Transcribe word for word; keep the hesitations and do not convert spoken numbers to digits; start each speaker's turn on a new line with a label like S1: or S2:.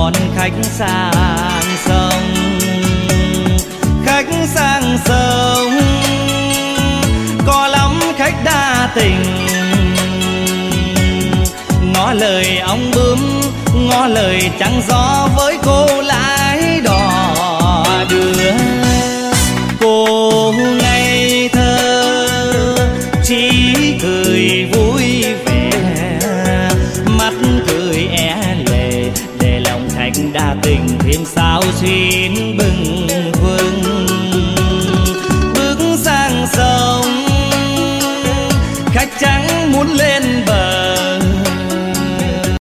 S1: đón khách sang sông. Khách sang sông có lắm khách đa tình, ngỏ lời ong bướm, ngỏ lời trắng gió với cô lái đò đưa. Cô ngây thơ chỉ cười vui vẻ, mắt cười é lệ để lòng khách đa tình thêm sao xuyên.